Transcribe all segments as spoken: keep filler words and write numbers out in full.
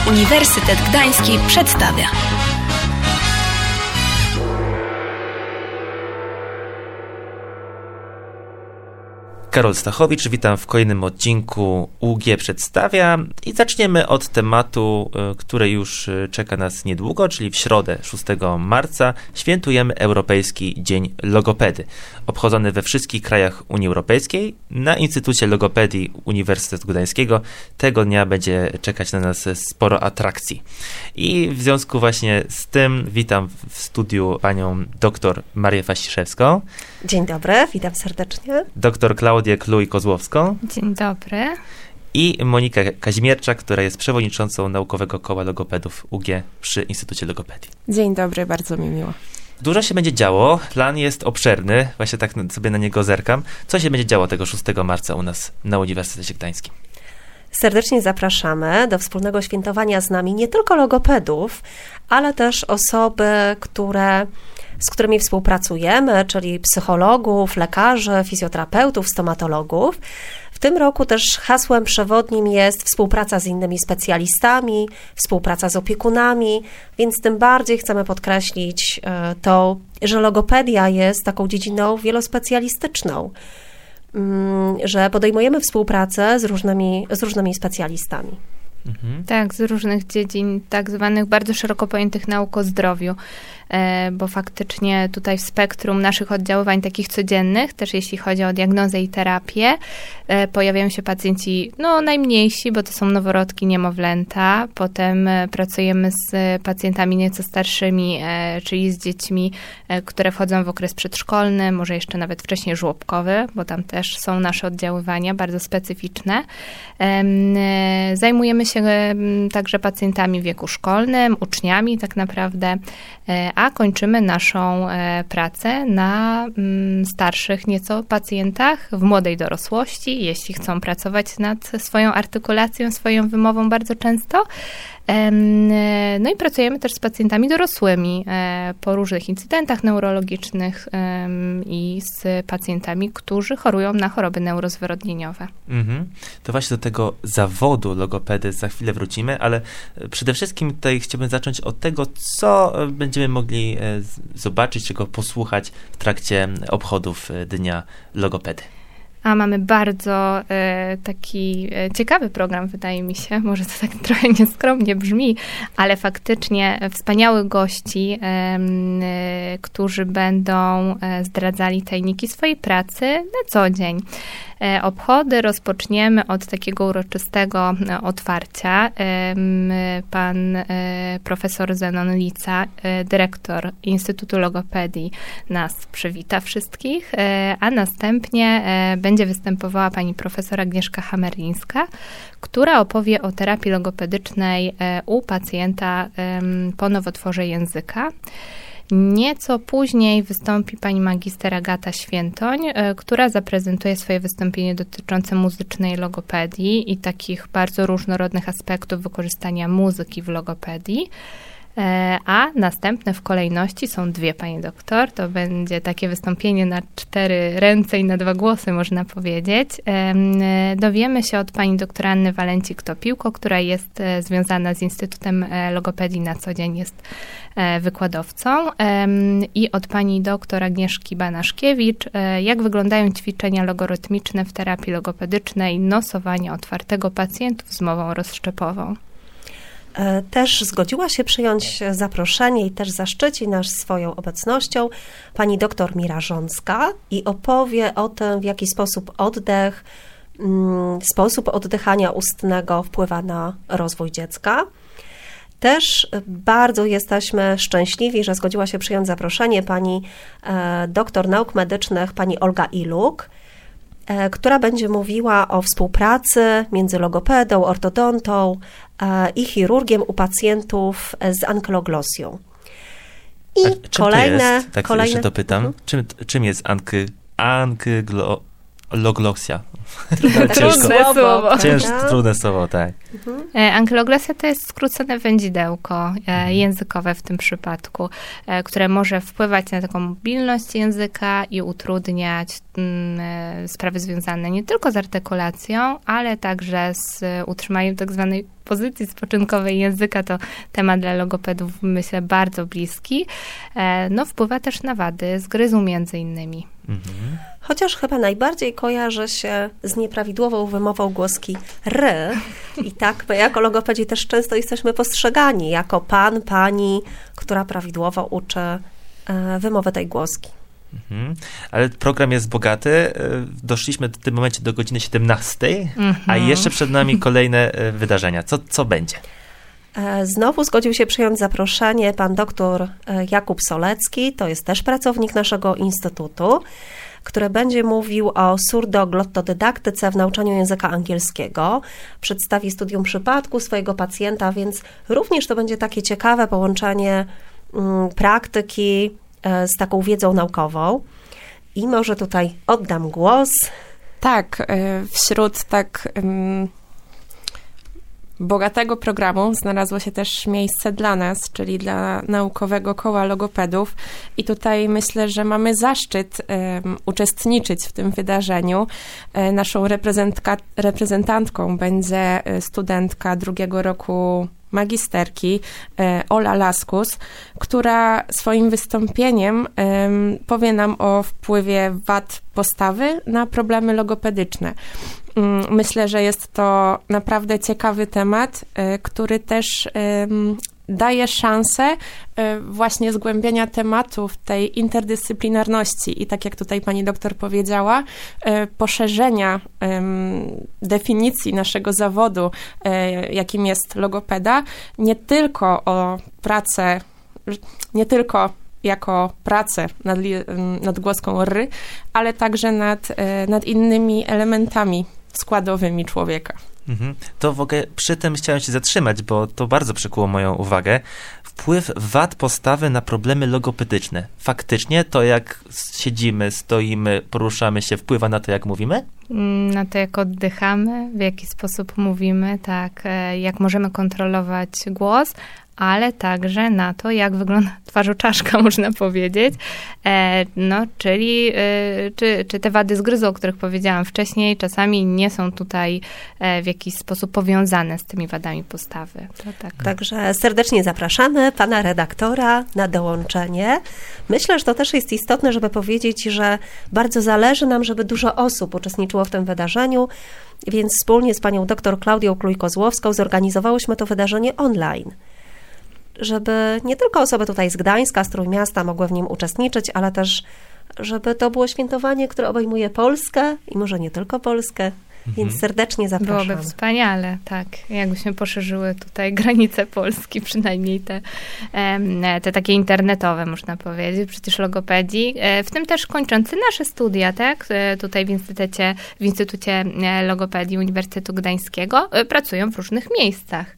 Uniwersytet Gdański przedstawia. Karol Stachowicz, witam w kolejnym odcinku U G Przedstawia i zaczniemy od tematu, który już czeka nas niedługo, czyli w środę szóstego marca świętujemy Europejski Dzień Logopedy. Obchodzony we wszystkich krajach Unii Europejskiej. Na Instytucie Logopedii Uniwersytetu Gdańskiego tego dnia będzie czekać na nas sporo atrakcji. I w związku właśnie z tym witam w studiu panią dr Marię Wasiszewską. Dzień dobry, witam serdecznie. Dr Klaudię Kluj-Kozłowską. Dzień dobry. I Monikę Kazimierczak, która jest przewodniczącą Naukowego Koła Logopedów U G przy Instytucie Logopedii. Dzień dobry, bardzo mi miło. Dużo się będzie działo, plan jest obszerny, właśnie tak sobie na niego zerkam. Co się będzie działo tego szóstego marca u nas na Uniwersytecie Gdańskim? Serdecznie zapraszamy do wspólnego świętowania z nami nie tylko logopedów, ale też osoby, które, z którymi współpracujemy, czyli psychologów, lekarzy, fizjoterapeutów, stomatologów. W tym roku też hasłem przewodnim jest współpraca z innymi specjalistami, współpraca z opiekunami, więc tym bardziej chcemy podkreślić to, że logopedia jest taką dziedziną wielospecjalistyczną, że podejmujemy współpracę z różnymi, z różnymi specjalistami. Mhm. Tak, z różnych dziedzin, tak zwanych bardzo szeroko pojętych nauk o zdrowiu, bo faktycznie tutaj w spektrum naszych oddziaływań takich codziennych, też jeśli chodzi o diagnozę i terapię, pojawiają się pacjenci no, najmniejsi, bo to są noworodki, niemowlęta. Potem pracujemy z pacjentami nieco starszymi, czyli z dziećmi, które wchodzą w okres przedszkolny, może jeszcze nawet wcześniej żłobkowy, bo tam też są nasze oddziaływania bardzo specyficzne. Zajmujemy się także pacjentami w wieku szkolnym, uczniami tak naprawdę, a kończymy naszą pracę na starszych nieco pacjentach w młodej dorosłości, jeśli chcą pracować nad swoją artykulacją, swoją wymową bardzo często. No i pracujemy też z pacjentami dorosłymi po różnych incydentach neurologicznych i z pacjentami, którzy chorują na choroby neurozwyrodnieniowe. Mhm. To właśnie do tego zawodu logopedy za chwilę wrócimy, ale przede wszystkim tutaj chciałbym zacząć od tego, co będziemy mogli zobaczyć, czego posłuchać w trakcie obchodów Dnia Logopedy. A mamy bardzo e, taki e, ciekawy program, wydaje mi się, może to tak trochę nieskromnie brzmi, ale faktycznie wspaniałych gości, e, e, którzy będą e, zdradzali tajniki swojej pracy na co dzień. E, obchody rozpoczniemy od takiego uroczystego e, otwarcia. E, pan e, profesor Zenon Lica, e, dyrektor Instytutu Logopedii, nas przywita wszystkich, e, a następnie e, będzie występowała pani profesor Agnieszka Hamerińska, która opowie o terapii logopedycznej u pacjenta po nowotworze języka. Nieco później wystąpi pani magister Agata Świętoń, która zaprezentuje swoje wystąpienie dotyczące muzycznej logopedii i takich bardzo różnorodnych aspektów wykorzystania muzyki w logopedii. A następne w kolejności są dwie, pani doktor. To będzie takie wystąpienie na cztery ręce i na dwa głosy, można powiedzieć. Dowiemy się od pani doktor Anny Walencik-Topiłko, która jest związana z Instytutem Logopedii na co dzień, jest wykładowcą. I od pani doktor Agnieszki Banaszkiewicz, jak wyglądają ćwiczenia logorytmiczne w terapii logopedycznej, nosowania otwartego pacjentów z mową rozszczepową. Też zgodziła się przyjąć zaproszenie i też zaszczyci nas swoją obecnością pani doktor Mira Rząska i opowie o tym, w jaki sposób oddech, sposób oddychania ustnego wpływa na rozwój dziecka. Też bardzo jesteśmy szczęśliwi, że zgodziła się przyjąć zaproszenie pani doktor nauk medycznych, pani Olga Iluk, która będzie mówiła o współpracy między logopedą, ortodontą i chirurgiem u pacjentów z ankyloglosją. I A czym kolejne, to jest? Tak kolejne... jeszcze dopytam. Mhm. Czym, czym jest anky, ankyglo... Loglosja. Trudne słowo. Ciężko, trudne słowo, tak. Mhm. Ankyloglosja to jest skrócone wędzidełko mhm. językowe w tym przypadku, które może wpływać na taką mobilność języka i utrudniać mm, sprawy związane nie tylko z artykulacją, ale także z utrzymaniem tak zwanej pozycji spoczynkowej języka. To temat dla logopedów, myślę, bardzo bliski. No, wpływa też na wady zgryzu między innymi. Mhm. Chociaż chyba najbardziej kojarzy się z nieprawidłową wymową głoski r. I tak my jako logopedzi też często jesteśmy postrzegani jako pan, pani, która prawidłowo uczy wymowy tej głoski. Mhm. Ale program jest bogaty. Doszliśmy w tym momencie do godziny siedemnastej, mhm. a jeszcze przed nami kolejne wydarzenia. Co, co będzie? Znowu zgodził się przyjąć zaproszenie pan doktor Jakub Solecki, to jest też pracownik naszego instytutu, który będzie mówił o surdoglotodydaktyce w nauczaniu języka angielskiego. Przedstawi studium przypadku swojego pacjenta, więc również to będzie takie ciekawe połączenie mm, praktyki z taką wiedzą naukową. I może tutaj oddam głos. Tak, wśród tak um, bogatego programu znalazło się też miejsce dla nas, czyli dla Naukowego Koła Logopedów. I tutaj myślę, że mamy zaszczyt um, uczestniczyć w tym wydarzeniu. E, naszą reprezentantką będzie studentka drugiego roku magisterki Ola Laskus, która swoim wystąpieniem um, powie nam o wpływie wad postawy na problemy logopedyczne. Um, myślę, że jest to naprawdę ciekawy temat, um, który też um, daje szansę właśnie zgłębienia tematów tej interdyscyplinarności i tak jak tutaj pani doktor powiedziała, poszerzenia definicji naszego zawodu, jakim jest logopeda, nie tylko o pracę, nie tylko jako pracę nad, nad głoską R, ale także nad, nad innymi elementami składowymi człowieka. Mhm. To w ogóle przy tym chciałem się zatrzymać, bo to bardzo przykuło moją uwagę. Wpływ wad postawy na problemy logopedyczne. Faktycznie to, jak siedzimy, stoimy, poruszamy się, wpływa na to, jak mówimy? Na to, jak oddychamy, w jaki sposób mówimy, tak, jak możemy kontrolować głos, ale także na to, jak wygląda twarzoczaszka, można powiedzieć. E, no, czyli e, czy, czy te wady zgryzu, o których powiedziałam wcześniej, czasami nie są tutaj e, w jakiś sposób powiązane z tymi wadami postawy. To tak. Także serdecznie zapraszamy pana redaktora na dołączenie. Myślę, że to też jest istotne, żeby powiedzieć, że bardzo zależy nam, żeby dużo osób uczestniczyło w tym wydarzeniu, więc wspólnie z panią dr Klaudią Klój-Kozłowską zorganizowałyśmy to wydarzenie online, żeby nie tylko osoby tutaj z Gdańska, z Trójmiasta mogły w nim uczestniczyć, ale też, żeby to było świętowanie, które obejmuje Polskę i może nie tylko Polskę, mhm. więc serdecznie zapraszamy. Byłoby wspaniale, tak, jakbyśmy poszerzyły tutaj granice Polski, przynajmniej te, te takie internetowe, można powiedzieć, przecież logopedii, w tym też kończący nasze studia, tak, tutaj w Instytucie, w Instytucie Logopedii Uniwersytetu Gdańskiego pracują w różnych miejscach.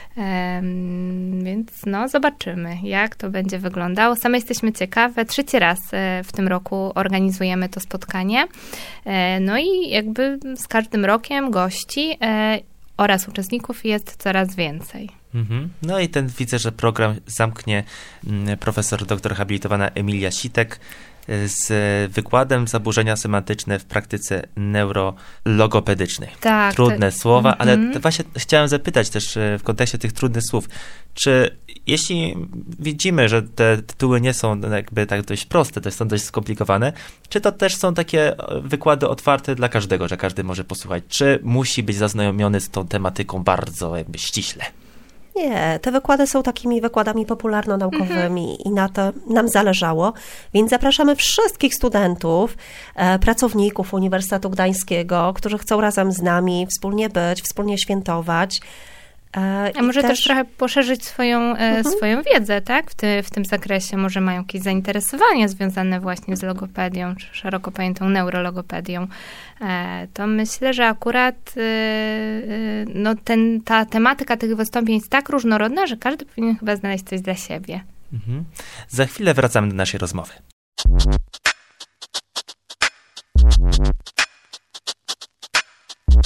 Um, więc no, zobaczymy, jak to będzie wyglądało. Same jesteśmy ciekawe. Trzeci raz e, w tym roku organizujemy to spotkanie. E, no i jakby z każdym rokiem gości e, oraz uczestników jest coraz więcej. Mm-hmm. No i ten widzę, że program zamknie mm, profesor doktor habilitowana Emilia Sitek z wykładem zaburzenia semantyczne w praktyce neurologopedycznej. Tak. Trudne to... słowa, ale mm-hmm. właśnie chciałem zapytać też w kontekście tych trudnych słów, czy jeśli widzimy, że te tytuły nie są jakby tak dość proste, to są dość skomplikowane, czy to też są takie wykłady otwarte dla każdego, że każdy może posłuchać, czy musi być zaznajomiony z tą tematyką bardzo jakby ściśle? Nie, te wykłady są takimi wykładami popularno-naukowymi mhm. i na to nam zależało, więc zapraszamy wszystkich studentów, e, pracowników Uniwersytetu Gdańskiego, którzy chcą razem z nami wspólnie być, wspólnie świętować. E, A może też... też trochę poszerzyć swoją, e, mhm. swoją wiedzę, tak? W, ty, w tym zakresie może mają jakieś zainteresowania związane właśnie z logopedią, czy szeroko pojętą neurologopedią. E, to myślę, że akurat e, e, no ten, ta tematyka tych wystąpień jest tak różnorodna, że każdy powinien chyba znaleźć coś dla siebie. Mhm. Za chwilę wracamy do naszej rozmowy.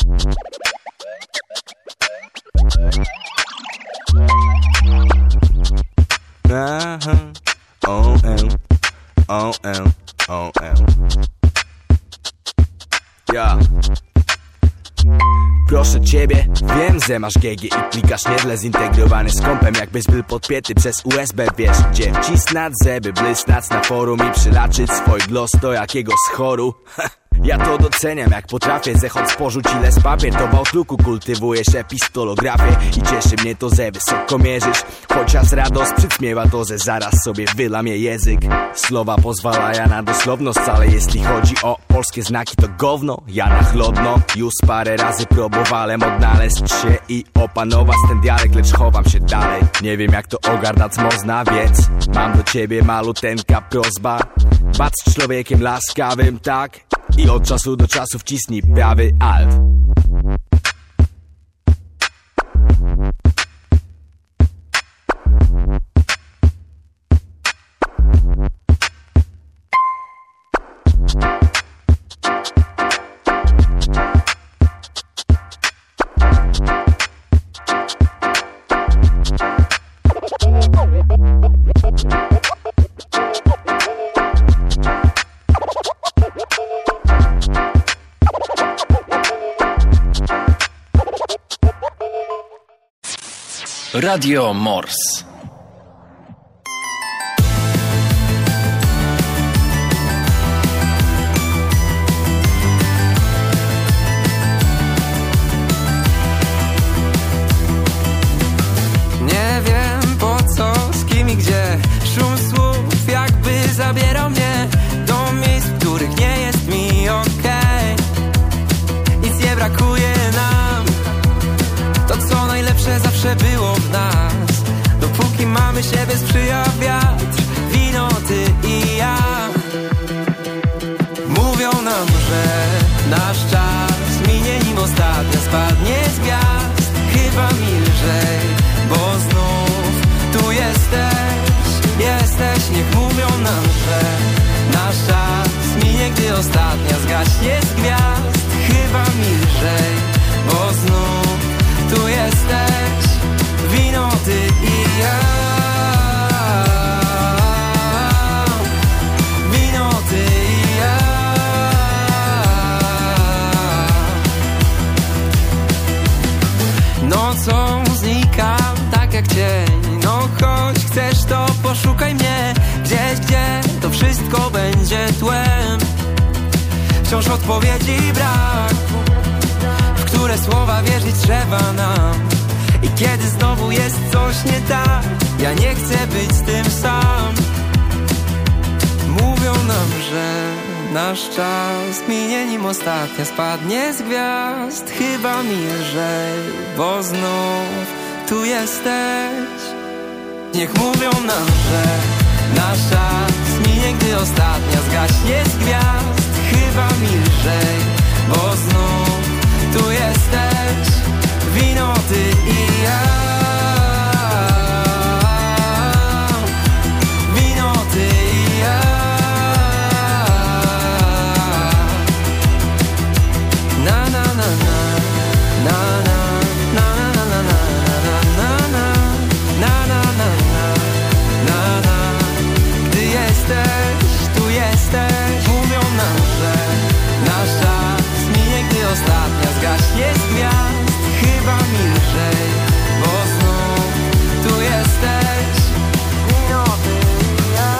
Uh-huh. O M, O M, O M. Ja. Proszę ciebie, wiem, że masz G G i klikasz niedle zintegrowany z kompem, jakbyś był podpięty przez U S B. Wiesz gdzie wcisnąć, żeby blysnąć na forum i przylaczyć swój głos do jakiegoś choru. Ja to doceniam, jak potrafię zechot spożyć ile z papier. To w Outlooku kultywujesz epistolografię i cieszy mnie to, że wysoko mierzysz. Chociaż radość przyćmiewa to, że zaraz sobie wylamie język. Słowa pozwalają na dosłowność, ale jeśli chodzi o polskie znaki to gówno. Ja na chłodno już parę razy próbowałem odnaleźć się i opanować ten dialekt, lecz chowam się dalej. Nie wiem jak to ogarnąć można, więc mam do ciebie maluteńka prośba. Bądź człowiekiem laskawym, tak? I od czasu do czasu wcisnij prawy alt. Radio Morse. Nie wiem po co, z kim i gdzie. Szum słów jakby zabierał mnie do miejsc, w których nie jest mi okej. Nic nie brakuje nam. To co najlepsze zawsze było w nas. Dopóki mamy siebie sprzyja wiatr, wino, ty i ja. Mówią nam, że nasz czas minie, nim ostatnia spadnie z gwiazd. Chyba mi lżej, bo znów tu jesteś, jesteś. Niech mówią nam, że nasz czas minie, gdy ostatnia zgaśnie z gwiazd. Chyba mi lżej, bo znów tu jesteś, wino, ty i ja. Wino, ty i ja. Nocą znikam tak jak cień. No choć chcesz to poszukaj mnie gdzieś, gdzie to wszystko będzie tłem. Wciąż odpowiedzi brak, w które słowa wierzyć trzeba nam. I kiedy znowu jest coś nie tak, ja nie chcę być z tym sam. Mówią nam, że nasz czas minie, nim ostatnia spadnie z gwiazd. Chyba mi lżej, bo znów tu jesteś. Niech mówią nam, że nasz czas minie, gdy ostatnia zgaśnie z gwiazd. Chyba mi lżej, bo znów tu jesteś, wino, ty i ja. Wino, ty i ja. Na na na na na na na na na na na na na na. Gdy jesteś, tu jesteś. Mówią nam, że nasz czas minie, gdy ostatnia zgaśnie z gwiazd. Chyba mi lżej, bo znów tu jesteś, wino, ty i ja.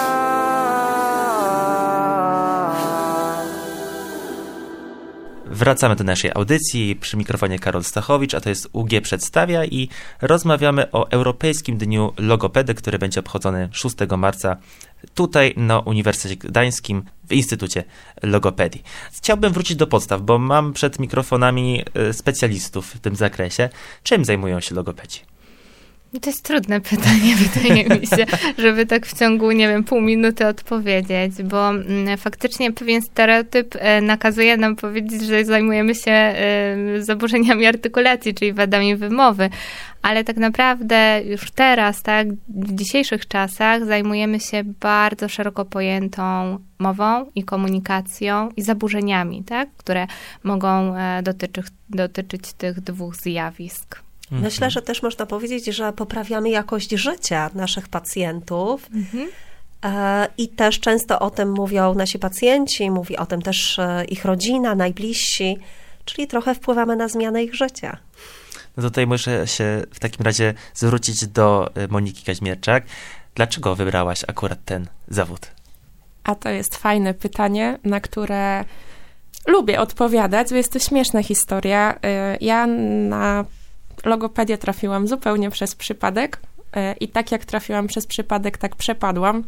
Wracamy do naszej audycji. Przy mikrofonie Karol Stachowicz, a to jest U G Przedstawia i rozmawiamy o Europejskim Dniu Logopedy, który będzie obchodzony szóstego marca tutaj na Uniwersytecie Gdańskim w Instytucie Logopedii. Chciałbym wrócić do podstaw, bo mam przed mikrofonami specjalistów w tym zakresie. Czym zajmują się logopedzi? To jest trudne pytanie, wydaje mi się, żeby tak w ciągu, nie wiem, pół minuty odpowiedzieć, bo mm, faktycznie pewien stereotyp e, nakazuje nam powiedzieć, że zajmujemy się e, zaburzeniami artykulacji, czyli wadami wymowy, ale tak naprawdę już teraz, tak, w dzisiejszych czasach zajmujemy się bardzo szeroko pojętą mową i komunikacją i zaburzeniami, tak, które mogą e, dotyczyć, dotyczyć tych dwóch zjawisk. Myślę, że też można powiedzieć, że poprawiamy jakość życia naszych pacjentów mhm. e, i też często o tym mówią nasi pacjenci, mówi o tym też e, ich rodzina, najbliżsi, czyli trochę wpływamy na zmianę ich życia. No tutaj muszę się w takim razie zwrócić do Moniki Kaźmierczak. Dlaczego wybrałaś akurat ten zawód? A to jest fajne pytanie, na które lubię odpowiadać, bo jest to śmieszna historia. Ja na logopedię trafiłam zupełnie przez przypadek i tak jak trafiłam przez przypadek, tak przepadłam.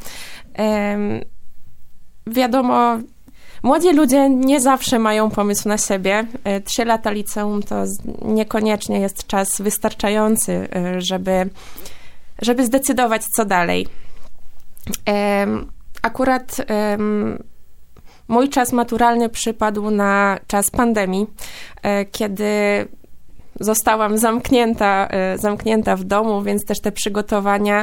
Wiadomo, młodzi ludzie nie zawsze mają pomysł na siebie. Trzy lata liceum to niekoniecznie jest czas wystarczający, żeby, żeby zdecydować, co dalej. Akurat mój czas maturalny przypadł na czas pandemii, kiedy zostałam zamknięta, zamknięta w domu, więc też te przygotowania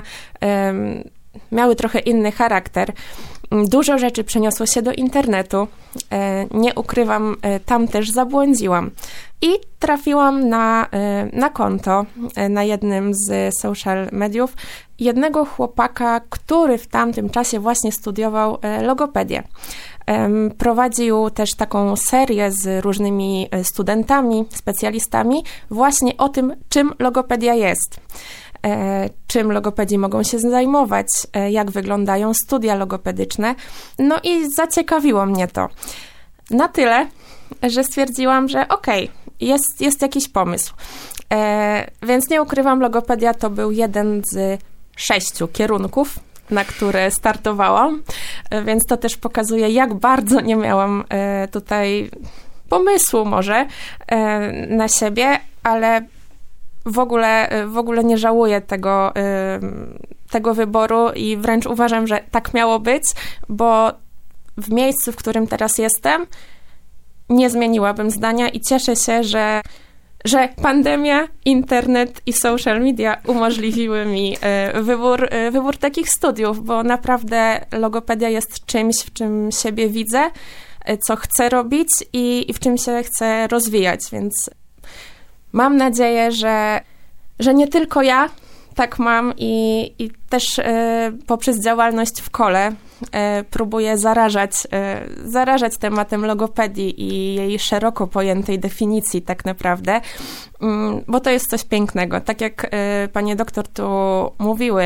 miały trochę inny charakter. Dużo rzeczy przeniosło się do internetu. Nie ukrywam, tam też zabłądziłam. I trafiłam na, na konto na jednym z social mediów jednego chłopaka, który w tamtym czasie właśnie studiował logopedię. Prowadził też taką serię z różnymi studentami, specjalistami właśnie o tym, czym logopedia jest. Czym logopedzi mogą się zajmować, jak wyglądają studia logopedyczne. No i zaciekawiło mnie to. Na tyle, że stwierdziłam, że okej, okay, jest, jest jakiś pomysł. E, więc nie ukrywam, logopedia to był jeden z sześciu kierunków, na które startowałam, e, więc to też pokazuje, jak bardzo nie miałam e, tutaj pomysłu może e, na siebie, ale w ogóle, w ogóle nie żałuję tego, tego wyboru i wręcz uważam, że tak miało być, bo w miejscu, w którym teraz jestem, nie zmieniłabym zdania i cieszę się, że, że pandemia, internet i social media umożliwiły mi wybór, wybór takich studiów, bo naprawdę logopedia jest czymś, w czym siebie widzę, co chcę robić i, i w czym się chcę rozwijać, więc mam nadzieję, że, że nie tylko ja tak mam i, i też y, poprzez działalność w kole y, próbuję zarażać, y, zarażać tematem logopedii i jej szeroko pojętej definicji tak naprawdę, y, bo to jest coś pięknego. Tak jak y, panie doktor tu mówiły, y,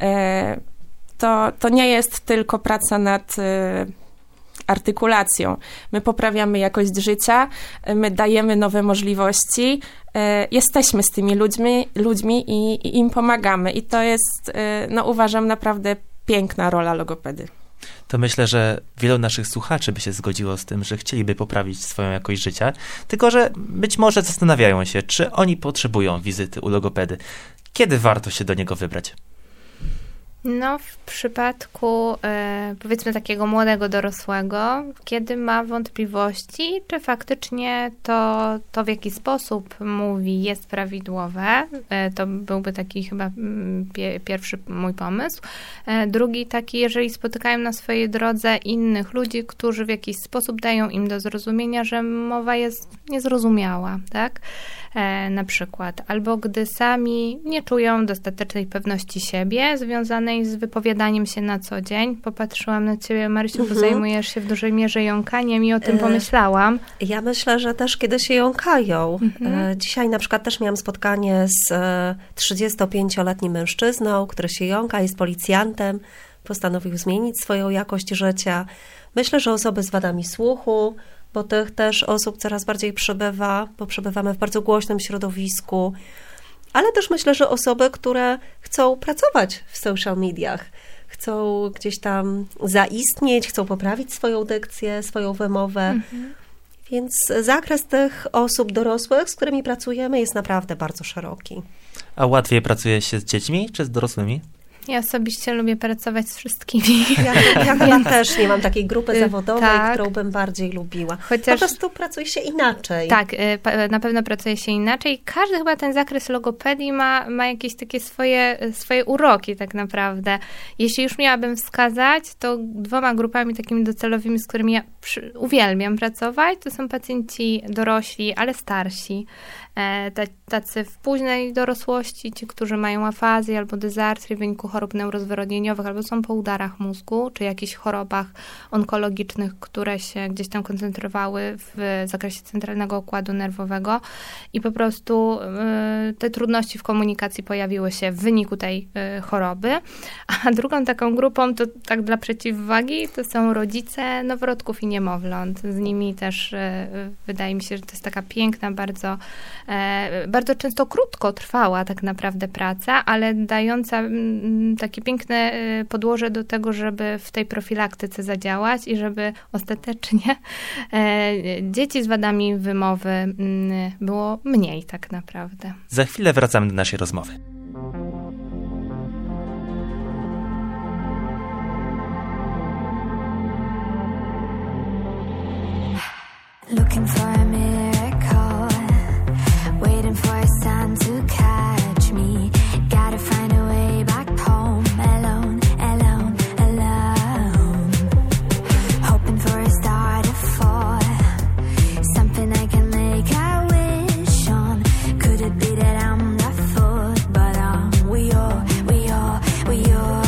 to, to nie jest tylko praca nad y, artykulacją. My poprawiamy jakość życia, my dajemy nowe możliwości, jesteśmy z tymi ludźmi, ludźmi i, i im pomagamy. I to jest, no uważam, naprawdę piękna rola logopedy. To myślę, że wielu naszych słuchaczy by się zgodziło z tym, że chcieliby poprawić swoją jakość życia, tylko że być może zastanawiają się, czy oni potrzebują wizyty u logopedy. Kiedy warto się do niego wybrać? No, w przypadku e, powiedzmy takiego młodego dorosłego, kiedy ma wątpliwości, czy faktycznie to, to w jaki sposób mówi jest prawidłowe, e, to byłby taki chyba pie, pierwszy mój pomysł. E, drugi taki, jeżeli spotykają na swojej drodze innych ludzi, którzy w jakiś sposób dają im do zrozumienia, że mowa jest niezrozumiała, tak? E, na przykład, albo gdy sami nie czują dostatecznej pewności siebie związanej z wypowiadaniem się na co dzień. Popatrzyłam na ciebie, Marysiu, mhm. bo zajmujesz się w dużej mierze jąkaniem i o tym pomyślałam. Ja myślę, że też kiedy się jąkają. Mhm. Dzisiaj na przykład też miałam spotkanie z trzydziestopięcioletnim mężczyzną, który się jąka, jest policjantem, postanowił zmienić swoją jakość życia. Myślę, że osoby z wadami słuchu, bo tych też osób coraz bardziej przybywa, bo przebywamy w bardzo głośnym środowisku, ale też myślę, że osoby, które chcą pracować w social mediach, chcą gdzieś tam zaistnieć, chcą poprawić swoją dykcję, swoją wymowę. Mhm. Więc zakres tych osób dorosłych, z którymi pracujemy, jest naprawdę bardzo szeroki. A łatwiej pracuje się z dziećmi czy z dorosłymi? Ja osobiście lubię pracować z wszystkimi. Ja, ja chyba też nie mam takiej grupy zawodowej, tak. którą bym bardziej lubiła. Chociaż, po prostu pracuje się inaczej. Tak, na pewno pracuje się inaczej. Każdy chyba ten zakres logopedii ma, ma jakieś takie swoje, swoje uroki tak naprawdę. Jeśli już miałabym wskazać, to dwoma grupami takimi docelowymi, z którymi ja przy, uwielbiam pracować, to są pacjenci dorośli, ale starsi. E, tacy w późnej dorosłości, ci, którzy mają afazję albo dysartrię w wyniku chorób neurozwyrodnieniowych, albo są po udarach mózgu, czy jakichś chorobach onkologicznych, które się gdzieś tam koncentrowały w zakresie centralnego układu nerwowego i po prostu y, te trudności w komunikacji pojawiły się w wyniku tej y, choroby. A drugą taką grupą, to tak dla przeciwwagi, to są rodzice noworodków i niemowląt. Z nimi też y, wydaje mi się, że to jest taka piękna, bardzo, y, bardzo często krótko trwała tak naprawdę praca, ale dająca takie piękne podłoże do tego, żeby w tej profilaktyce zadziałać i żeby ostatecznie dzieci z wadami wymowy było mniej tak naprawdę. Za chwilę wracamy do naszej rozmowy. Looking for a miracle, waiting for a sign to catch me. Gotta find a way back home, alone, alone, alone. Hoping for a star to fall, something I can make a wish on. Could it be that I'm the fool? But um, we all, we all, we all.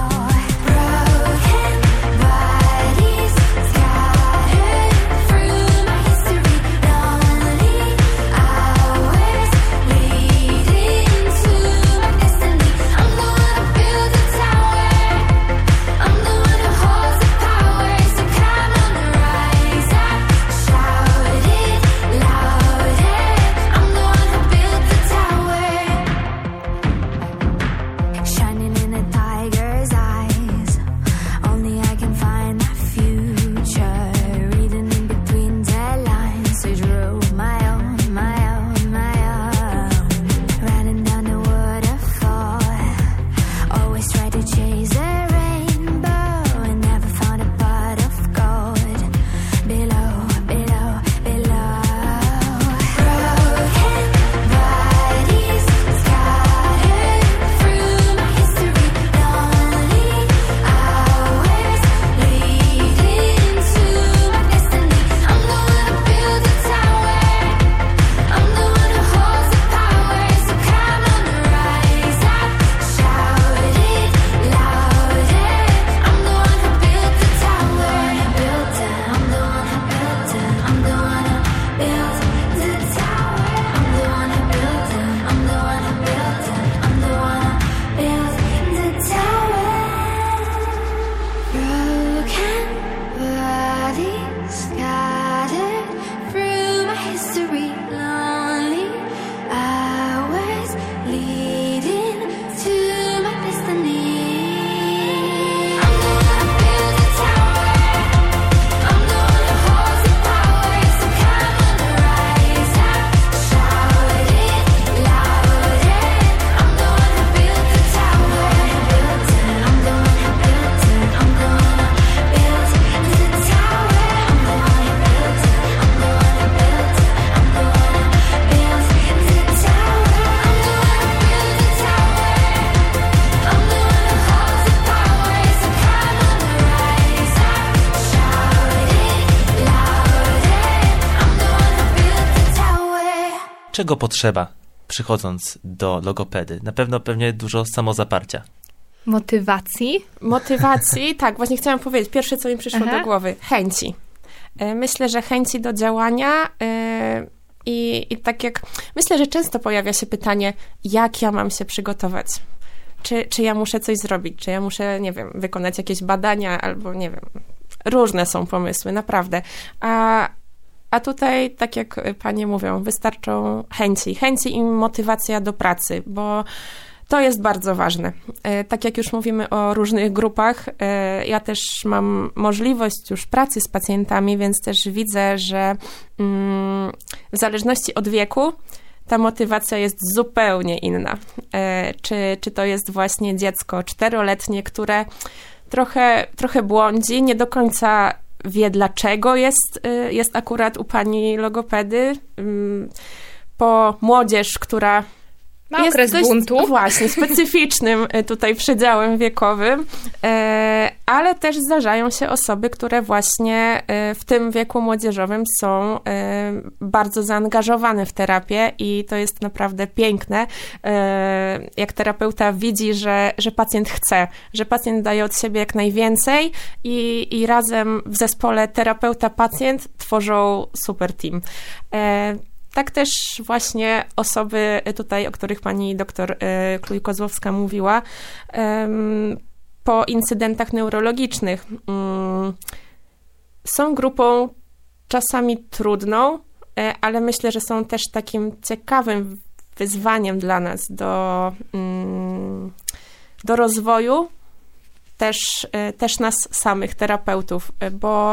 Czego potrzeba, przychodząc do logopedy? Na pewno pewnie dużo samozaparcia. Motywacji? Motywacji, tak, właśnie chciałam powiedzieć. Pierwsze, co mi przyszło Aha. do głowy, chęci. Myślę, że chęci do działania i, i tak jak, myślę, że często pojawia się pytanie, jak ja mam się przygotować? Czy, czy ja muszę coś zrobić? Czy ja muszę, nie wiem, wykonać jakieś badania albo, nie wiem, różne są pomysły, naprawdę. A A tutaj, tak jak panie mówią, wystarczą chęci. Chęci i motywacja do pracy, bo To jest bardzo ważne. Tak jak już mówimy o różnych grupach, ja też mam możliwość już pracy z pacjentami, więc też widzę, że w zależności od wieku ta motywacja jest zupełnie inna. Czy, czy to jest właśnie dziecko czteroletnie, które trochę, trochę błądzi, nie do końca wie, dlaczego jest, jest akurat u pani logopedy, po młodzież, która Ma jest okres dość, buntu. Właśnie, specyficznym tutaj przedziałem wiekowym, e, ale też zdarzają się osoby, które właśnie e, w tym wieku młodzieżowym są e, bardzo zaangażowane w terapię i to jest naprawdę piękne, e, jak terapeuta widzi, że, że pacjent chce, że pacjent daje od siebie jak najwięcej i, i razem w zespole terapeuta-pacjent tworzą super team. E, Tak też właśnie osoby tutaj, o których pani doktor Kluj-Kozłowska mówiła, po incydentach neurologicznych są grupą czasami trudną, ale myślę, że są też takim ciekawym wyzwaniem dla nas do, do rozwoju też, też nas samych, terapeutów, bo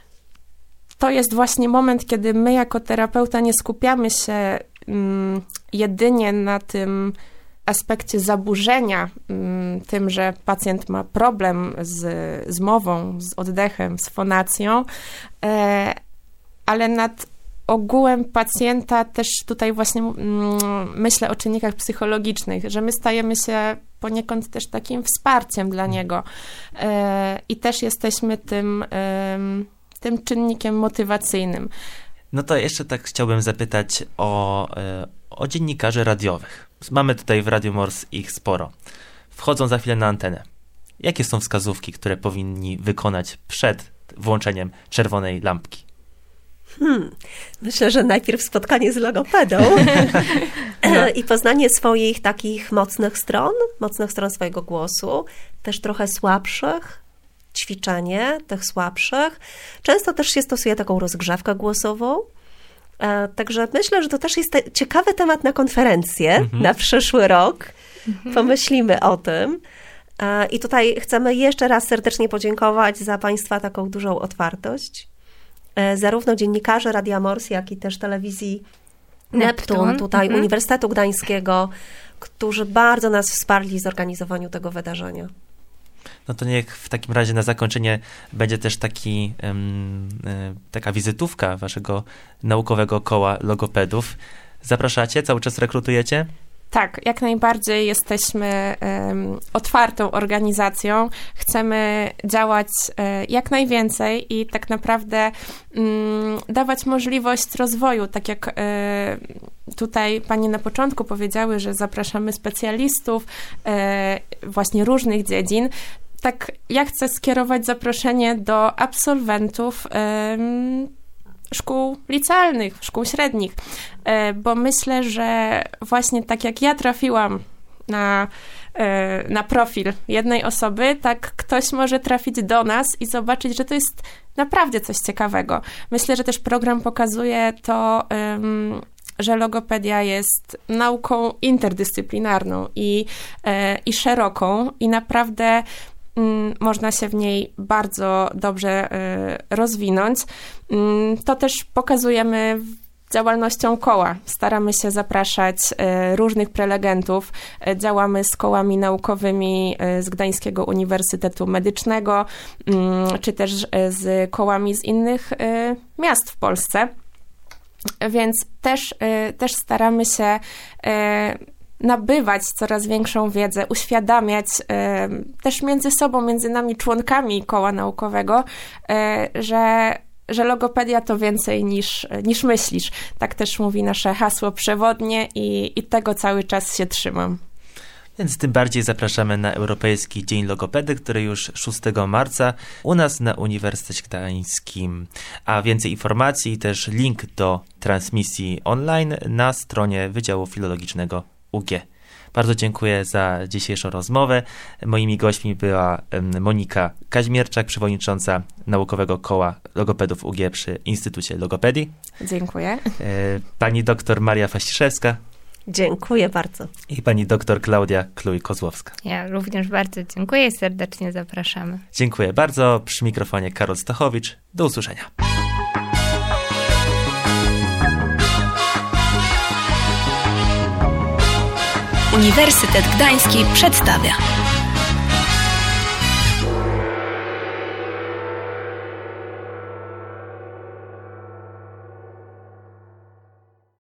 to jest właśnie moment, kiedy my jako terapeuta nie skupiamy się um, jedynie na tym aspekcie zaburzenia, um, tym, że pacjent ma problem z, z mową, z oddechem, z fonacją, e, ale nad ogółem pacjenta też tutaj właśnie um, myślę o czynnikach psychologicznych, że my stajemy się poniekąd też takim wsparciem dla niego e, i też jesteśmy tym um, tym czynnikiem motywacyjnym. No to jeszcze tak chciałbym zapytać o, o dziennikarzy radiowych. Mamy tutaj w Radio Mors ich sporo. Wchodzą za chwilę na antenę. Jakie są wskazówki, które powinni wykonać przed włączeniem czerwonej lampki? Hmm. Myślę, że najpierw spotkanie z logopedą no. i poznanie swoich takich mocnych stron, mocnych stron swojego głosu, też trochę słabszych, ćwiczenie tych słabszych. Często też się stosuje taką rozgrzewkę głosową. E, także myślę, że to też jest te, ciekawy temat na konferencję mhm. na przyszły rok. Mhm. Pomyślimy o tym. E, I tutaj chcemy jeszcze raz serdecznie podziękować za Państwa taką dużą otwartość. E, zarówno dziennikarzy Radia Mors, jak i też telewizji Neptun, Neptun tutaj mhm. Uniwersytetu Gdańskiego, którzy bardzo nas wsparli w zorganizowaniu tego wydarzenia. No to niech w takim razie na zakończenie będzie też taki, um, y, taka wizytówka waszego naukowego koła logopedów. Zapraszacie? Cały czas rekrutujecie? Tak, jak najbardziej jesteśmy um, otwartą organizacją. Chcemy działać um, jak najwięcej i tak naprawdę um, dawać możliwość rozwoju. Tak jak um, tutaj panie na początku powiedziały, że zapraszamy specjalistów um, właśnie różnych dziedzin. Tak, ja chcę skierować zaproszenie do absolwentów um, szkół licealnych, szkół średnich, bo myślę, że właśnie tak jak ja trafiłam na, na profil jednej osoby, tak ktoś może trafić do nas i zobaczyć, że to jest naprawdę coś ciekawego. Myślę, że też program pokazuje to, że logopedia jest nauką interdyscyplinarną i, i szeroką i naprawdę można się w niej bardzo dobrze rozwinąć. To też pokazujemy działalnością koła. Staramy się zapraszać różnych prelegentów. Działamy z kołami naukowymi z Gdańskiego Uniwersytetu Medycznego, czy też z kołami z innych miast w Polsce. Więc też, też staramy się nabywać coraz większą wiedzę, uświadamiać e, też między sobą, między nami członkami koła naukowego, e, że, że logopedia to więcej niż, niż myślisz. Tak też mówi nasze hasło przewodnie i, i tego cały czas się trzymam. Więc tym bardziej zapraszamy na Europejski Dzień Logopedy, który już szóstego marca u nas na Uniwersytecie Gdańskim. A więcej informacji i też link do transmisji online na stronie Wydziału Filologicznego U G. Bardzo dziękuję za dzisiejszą rozmowę. Moimi gośćmi była Monika Kaźmierczak, przewodnicząca Naukowego Koła Logopedów U G przy Instytucie Logopedii. Dziękuję. Pani doktor Maria Faściszewska. Dziękuję bardzo. I pani doktor Klaudia Kluj-Kozłowska. Ja również bardzo dziękuję i serdecznie zapraszamy. Dziękuję bardzo. Przy mikrofonie Karol Stachowicz. Do usłyszenia. Uniwersytet Gdański przedstawia.